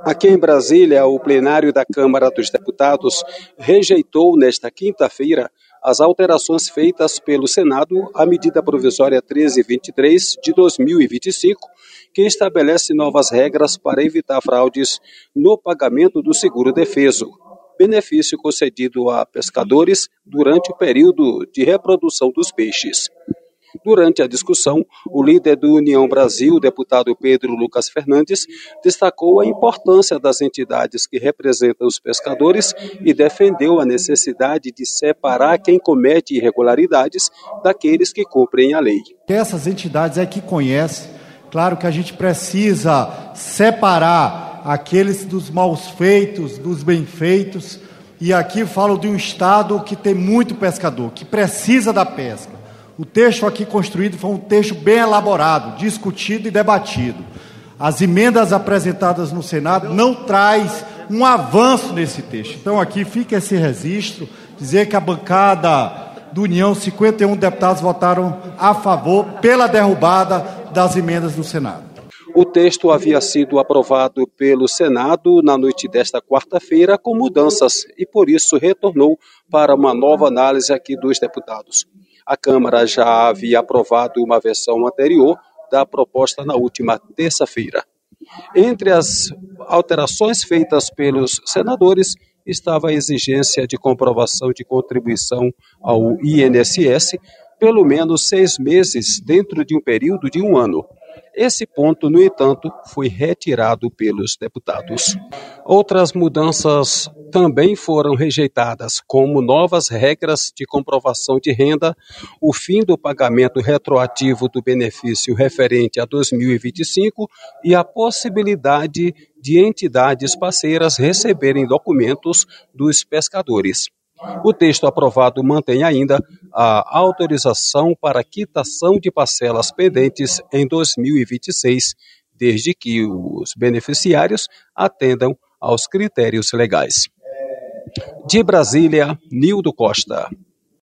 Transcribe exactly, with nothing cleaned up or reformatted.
Aqui em Brasília, o plenário da Câmara dos Deputados rejeitou nesta quinta-feira as alterações feitas pelo Senado à medida provisória trezentos e vinte e três de dois mil e vinte e cinco, que estabelece novas regras para evitar fraudes no pagamento do seguro-defeso, benefício concedido a pescadores durante o período de reprodução dos peixes. Durante a discussão, o líder do União Brasil, o deputado Pedro Lucas Fernandes, destacou a importância das entidades que representam os pescadores e defendeu a necessidade de separar quem comete irregularidades daqueles que cumprem a lei. Essas entidades é que conhecem. Claro que a gente precisa separar aqueles dos maus feitos, dos bem feitos, e aqui falo de um estado que tem muito pescador, que precisa da pesca. O texto aqui construído foi um texto bem elaborado, discutido e debatido. As emendas apresentadas no Senado não traz um avanço nesse texto. Então aqui fica esse registro, dizer que a bancada do União, cinquenta e um deputados votaram a favor pela derrubada das emendas do Senado. O texto havia sido aprovado pelo Senado na noite desta quarta-feira com mudanças e por isso retornou para uma nova análise aqui dos deputados. A Câmara já havia aprovado uma versão anterior da proposta na última terça-feira. Entre as alterações feitas pelos senadores estava a exigência de comprovação de contribuição ao I N S S pelo menos seis meses dentro de um período de um ano. Esse ponto, no entanto, foi retirado pelos deputados. Outras mudanças também foram rejeitadas, como novas regras de comprovação de renda, o fim do pagamento retroativo do benefício referente a dois mil e vinte e cinco e a possibilidade de entidades parceiras receberem documentos dos pescadores. O texto aprovado mantém ainda a autorização para quitação de parcelas pendentes em dois mil e vinte e seis, desde que os beneficiários atendam aos critérios legais. De Brasília, Nildo Costa.